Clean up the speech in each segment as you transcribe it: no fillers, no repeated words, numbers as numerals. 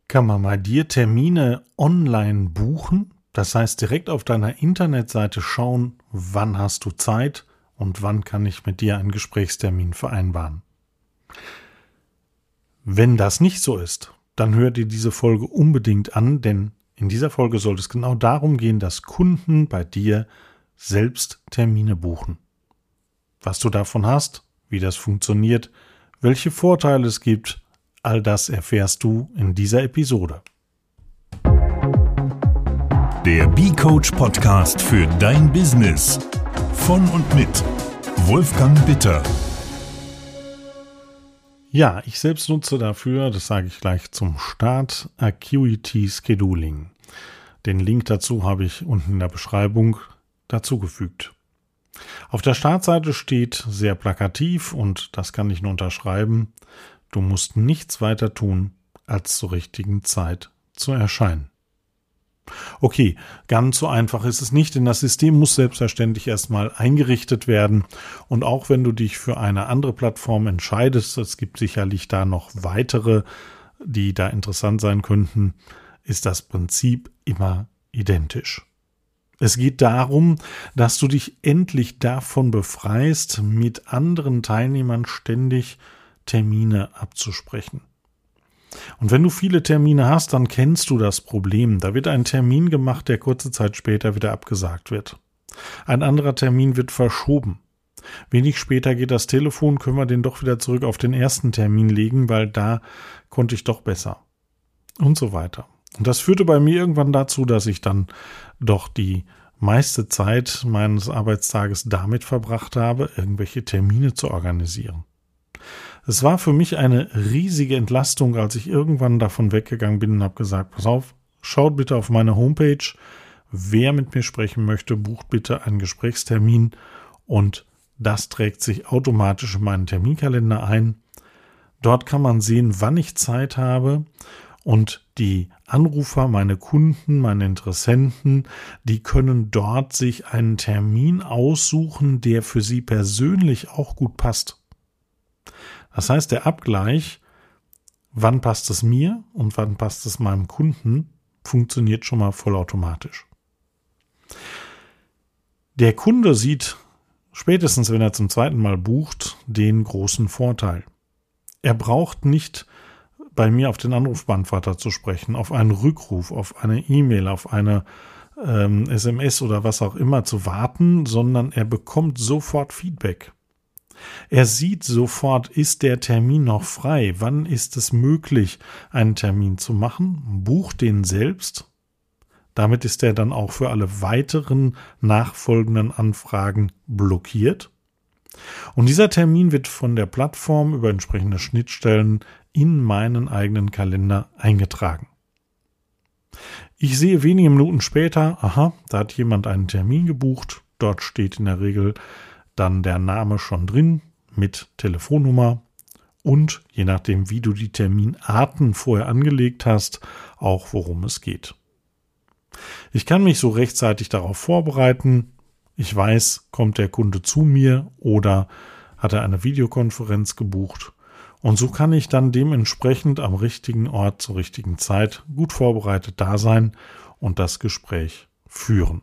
Kann man bei dir Termine online buchen? Das heißt, direkt auf deiner Internetseite schauen, wann hast du Zeit und wann kann ich mit dir einen Gesprächstermin vereinbaren. Wenn das nicht so ist, dann hör dir diese Folge unbedingt an, denn in dieser Folge soll es genau darum gehen, dass Kunden bei dir selbst Termine buchen. Was du davon hast, wie das funktioniert, welche Vorteile es gibt, all das erfährst du in dieser Episode. Der B-Coach Podcast für dein Business. Von und mit Wolfgang Bitter. Ja, ich selbst nutze dafür, das sage ich gleich zum Start, Acuity Scheduling. Den Link dazu habe ich unten in der Beschreibung dazugefügt. Auf der Startseite steht sehr plakativ, und das kann ich nur unterschreiben: Du musst nichts weiter tun, als zur richtigen Zeit zu erscheinen. Okay, ganz so einfach ist es nicht, denn das System muss selbstverständlich erstmal eingerichtet werden. Und auch wenn du dich für eine andere Plattform entscheidest, es gibt sicherlich da noch weitere, die da interessant sein könnten, ist das Prinzip immer identisch. Es geht darum, dass du dich endlich davon befreist, mit anderen Teilnehmern ständig Termine abzusprechen. Und wenn du viele Termine hast, dann kennst du das Problem. Da wird ein Termin gemacht, der kurze Zeit später wieder abgesagt wird. Ein anderer Termin wird verschoben. Wenig später geht das Telefon, können wir den doch wieder zurück auf den ersten Termin legen, weil da konnte ich doch besser. Und so weiter. Und das führte bei mir irgendwann dazu, dass ich dann doch die meiste Zeit meines Arbeitstages damit verbracht habe, irgendwelche Termine zu organisieren. Es war für mich eine riesige Entlastung, als ich irgendwann davon weggegangen bin und habe gesagt: Pass auf, schaut bitte auf meine Homepage, wer mit mir sprechen möchte, bucht bitte einen Gesprächstermin, und das trägt sich automatisch in meinen Terminkalender ein. Dort kann man sehen, wann ich Zeit habe, und die Anrufer, meine Kunden, meine Interessenten, die können dort sich einen Termin aussuchen, der für sie persönlich auch gut passt. Das heißt, der Abgleich, wann passt es mir und wann passt es meinem Kunden, funktioniert schon mal vollautomatisch. Der Kunde sieht, spätestens wenn er zum zweiten Mal bucht, den großen Vorteil. Er braucht nicht bei mir auf den Anrufbeantworter zu sprechen, auf einen Rückruf, auf eine E-Mail, auf eine SMS oder was auch immer zu warten, sondern er bekommt sofort Feedback. Er sieht sofort, ist der Termin noch frei, wann ist es möglich, einen Termin zu machen, bucht den selbst. Damit ist er dann auch für alle weiteren nachfolgenden Anfragen blockiert. Und dieser Termin wird von der Plattform über entsprechende Schnittstellen in meinen eigenen Kalender eingetragen. Ich sehe wenige Minuten später, aha, da hat jemand einen Termin gebucht. Dort steht in der Regel dann der Name schon drin mit Telefonnummer und, je nachdem wie du die Terminarten vorher angelegt hast, auch worum es geht. Ich kann mich so rechtzeitig darauf vorbereiten. Ich weiß, kommt der Kunde zu mir oder hat er eine Videokonferenz gebucht. Und so kann ich dann dementsprechend am richtigen Ort zur richtigen Zeit gut vorbereitet da sein und das Gespräch führen.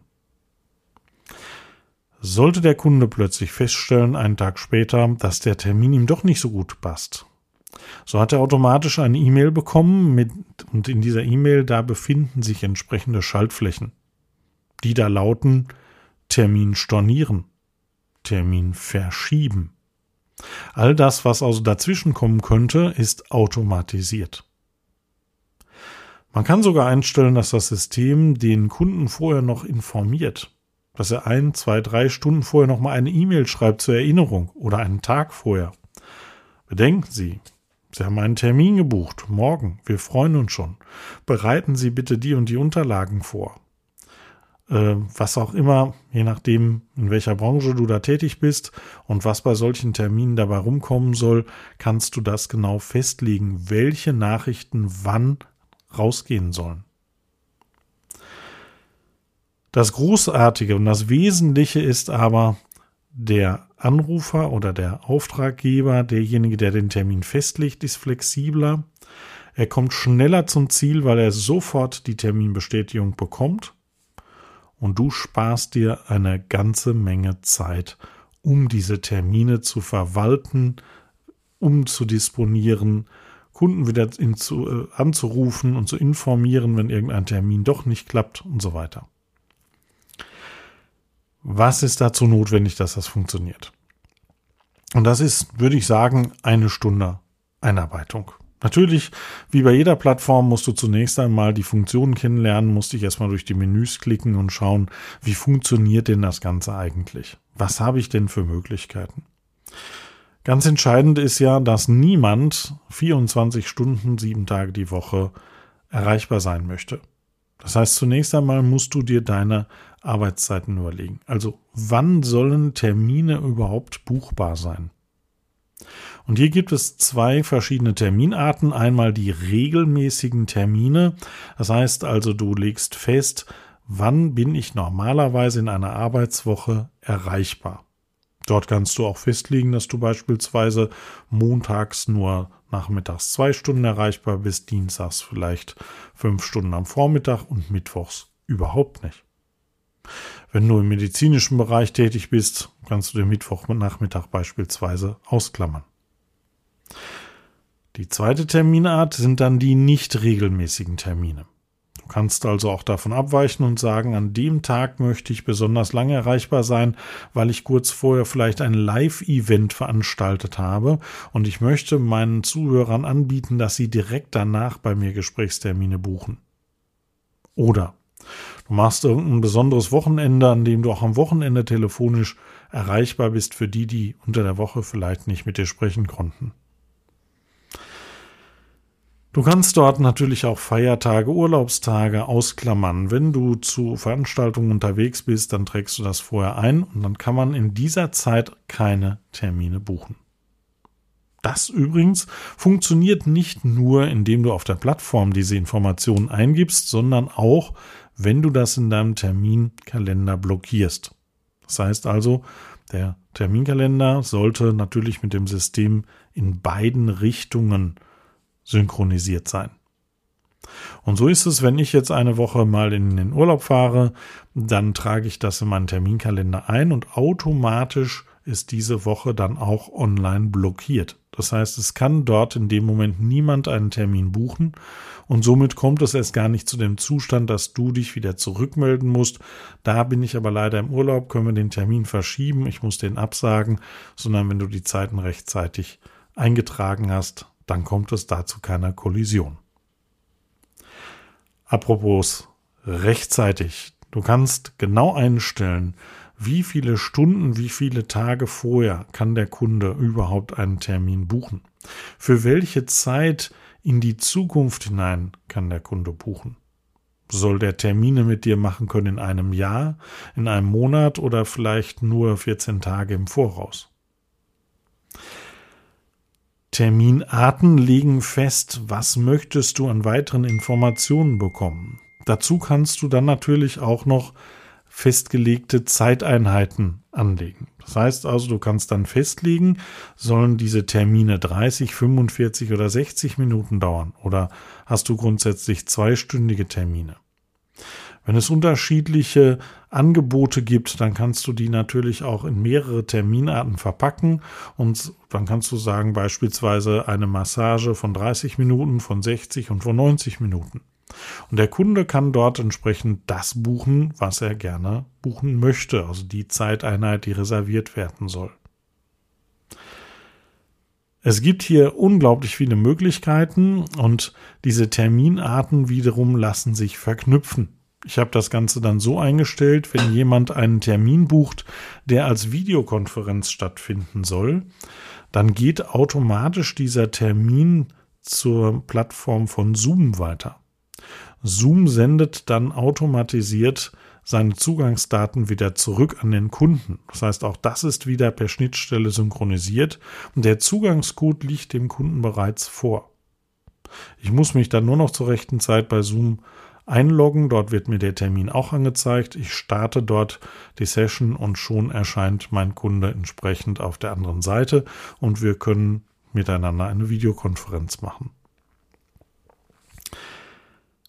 Sollte der Kunde plötzlich feststellen, einen Tag später, dass der Termin ihm doch nicht so gut passt, so hat er automatisch eine E-Mail bekommen und in dieser E-Mail, da befinden sich entsprechende Schaltflächen, die da lauten: Termin stornieren, Termin verschieben. All das, was also dazwischen kommen könnte, ist automatisiert. Man kann sogar einstellen, dass das System den Kunden vorher noch informiert, dass er 1, 2, 3 Stunden vorher noch mal eine E-Mail schreibt zur Erinnerung oder einen Tag vorher. Bedenken Sie, Sie haben einen Termin gebucht, morgen, wir freuen uns schon. Bereiten Sie bitte die und die Unterlagen vor. Was auch immer, je nachdem, in welcher Branche du da tätig bist und was bei solchen Terminen dabei rumkommen soll, kannst du das genau festlegen, welche Nachrichten wann rausgehen sollen. Das Großartige und das Wesentliche ist aber, der Anrufer oder der Auftraggeber, derjenige, der den Termin festlegt, ist flexibler. Er kommt schneller zum Ziel, weil er sofort die Terminbestätigung bekommt. Und du sparst dir eine ganze Menge Zeit, um diese Termine zu verwalten, umzudisponieren, Kunden wieder anzurufen und zu informieren, wenn irgendein Termin doch nicht klappt und so weiter. Was ist dazu notwendig, dass das funktioniert? Und das ist, würde ich sagen, 1 Stunde Einarbeitung. Natürlich, wie bei jeder Plattform, musst du zunächst einmal die Funktionen kennenlernen, musst dich erstmal durch die Menüs klicken und schauen, wie funktioniert denn das Ganze eigentlich? Was habe ich denn für Möglichkeiten? Ganz entscheidend ist ja, dass niemand 24 Stunden, 7 Tage die Woche erreichbar sein möchte. Das heißt, zunächst einmal musst du dir deine Arbeitszeiten überlegen. Also, wann sollen Termine überhaupt buchbar sein? Und hier gibt es 2 verschiedene Terminarten. Einmal die regelmäßigen Termine. Das heißt also, du legst fest, wann bin ich normalerweise in einer Arbeitswoche erreichbar. Dort kannst du auch festlegen, dass du beispielsweise montags nur nachmittags 2 Stunden erreichbar bist, dienstags vielleicht 5 Stunden am Vormittag und mittwochs überhaupt nicht. Wenn du im medizinischen Bereich tätig bist, kannst du den Mittwochnachmittag beispielsweise ausklammern. Die zweite Terminart sind dann die nicht regelmäßigen Termine. Du kannst also auch davon abweichen und sagen, an dem Tag möchte ich besonders lange erreichbar sein, weil ich kurz vorher vielleicht ein Live-Event veranstaltet habe und ich möchte meinen Zuhörern anbieten, dass sie direkt danach bei mir Gesprächstermine buchen. Oder du machst irgendein besonderes Wochenende, an dem du auch am Wochenende telefonisch erreichbar bist für die, die unter der Woche vielleicht nicht mit dir sprechen konnten. Du kannst dort natürlich auch Feiertage, Urlaubstage ausklammern. Wenn du zu Veranstaltungen unterwegs bist, dann trägst du das vorher ein und dann kann man in dieser Zeit keine Termine buchen. Das übrigens funktioniert nicht nur, indem du auf der Plattform diese Informationen eingibst, sondern auch, wenn du das in deinem Terminkalender blockierst. Das heißt also, der Terminkalender sollte natürlich mit dem System in beiden Richtungen synchronisiert sein. Und so ist es, wenn ich jetzt eine Woche mal in den Urlaub fahre, dann trage ich das in meinen Terminkalender ein und automatisch ist diese Woche dann auch online blockiert. Das heißt, es kann dort in dem Moment niemand einen Termin buchen und somit kommt es erst gar nicht zu dem Zustand, dass du dich wieder zurückmelden musst. Da bin ich aber leider im Urlaub, können wir den Termin verschieben, ich muss den absagen, sondern wenn du die Zeiten rechtzeitig eingetragen hast, dann kommt es da zu keiner Kollision. Apropos rechtzeitig. Du kannst genau einstellen, wie viele Stunden, wie viele Tage vorher kann der Kunde überhaupt einen Termin buchen. Für welche Zeit in die Zukunft hinein kann der Kunde buchen. Soll der Termine mit dir machen können in einem Jahr, in einem Monat oder vielleicht nur 14 Tage im Voraus? Terminarten legen fest, was möchtest du an weiteren Informationen bekommen. Dazu kannst du dann natürlich auch noch festgelegte Zeiteinheiten anlegen. Das heißt also, du kannst dann festlegen, sollen diese Termine 30, 45 oder 60 Minuten dauern oder hast du grundsätzlich 2-stündige Termine. Wenn es unterschiedliche Angebote gibt, dann kannst du die natürlich auch in mehrere Terminarten verpacken und dann kannst du sagen, beispielsweise eine Massage von 30 Minuten, von 60 und von 90 Minuten. Und der Kunde kann dort entsprechend das buchen, was er gerne buchen möchte, also die Zeiteinheit, die reserviert werden soll. Es gibt hier unglaublich viele Möglichkeiten und diese Terminarten wiederum lassen sich verknüpfen. Ich habe das Ganze dann so eingestellt, wenn jemand einen Termin bucht, der als Videokonferenz stattfinden soll, dann geht automatisch dieser Termin zur Plattform von Zoom weiter. Zoom sendet dann automatisiert seine Zugangsdaten wieder zurück an den Kunden. Das heißt, auch das ist wieder per Schnittstelle synchronisiert und der Zugangscode liegt dem Kunden bereits vor. Ich muss mich dann nur noch zur rechten Zeit bei Zoom einloggen, dort wird mir der Termin auch angezeigt. Ich starte dort die Session und schon erscheint mein Kunde entsprechend auf der anderen Seite und wir können miteinander eine Videokonferenz machen.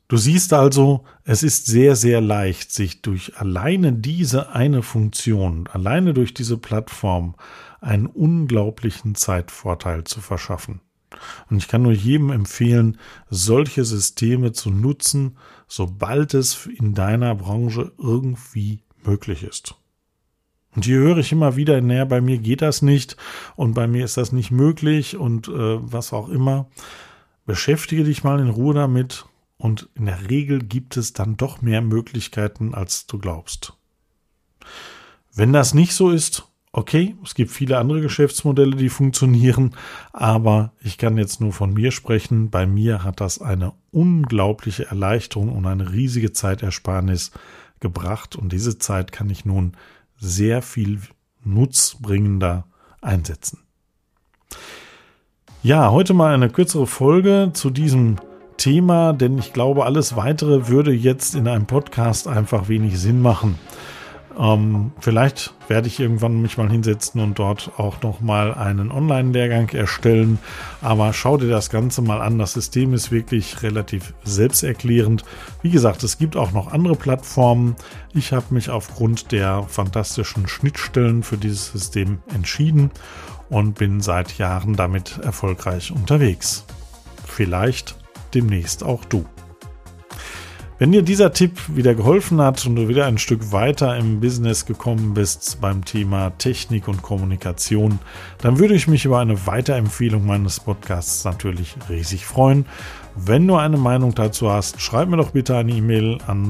Du siehst also, es ist sehr, sehr leicht, sich durch alleine diese eine Funktion, alleine durch diese Plattform einen unglaublichen Zeitvorteil zu verschaffen. Und ich kann nur jedem empfehlen, solche Systeme zu nutzen, sobald es in deiner Branche irgendwie möglich ist. Und hier höre ich immer wieder, naja, bei mir geht das nicht und bei mir ist das nicht möglich und was auch immer. Beschäftige dich mal in Ruhe damit und in der Regel gibt es dann doch mehr Möglichkeiten, als du glaubst. Wenn das nicht so ist, okay, es gibt viele andere Geschäftsmodelle, die funktionieren, aber ich kann jetzt nur von mir sprechen. Bei mir hat das eine unglaubliche Erleichterung und eine riesige Zeitersparnis gebracht und diese Zeit kann ich nun sehr viel nutzbringender einsetzen. Ja, heute mal eine kürzere Folge zu diesem Thema, denn ich glaube, alles Weitere würde jetzt in einem Podcast einfach wenig Sinn machen. Vielleicht werde ich irgendwann mich mal hinsetzen und dort auch nochmal einen Online-Lehrgang erstellen, aber schau dir das Ganze mal an. Das System ist wirklich relativ selbsterklärend. Wie gesagt, es gibt auch noch andere Plattformen. Ich habe mich aufgrund der fantastischen Schnittstellen für dieses System entschieden und bin seit Jahren damit erfolgreich unterwegs. Vielleicht demnächst auch du. Wenn dir dieser Tipp wieder geholfen hat und du wieder ein Stück weiter im Business gekommen bist beim Thema Technik und Kommunikation, dann würde ich mich über eine Weiterempfehlung meines Podcasts natürlich riesig freuen. Wenn du eine Meinung dazu hast, schreib mir doch bitte eine E-Mail an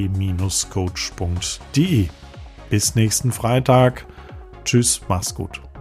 podcast@b-coach.de. Bis nächsten Freitag. Tschüss, mach's gut.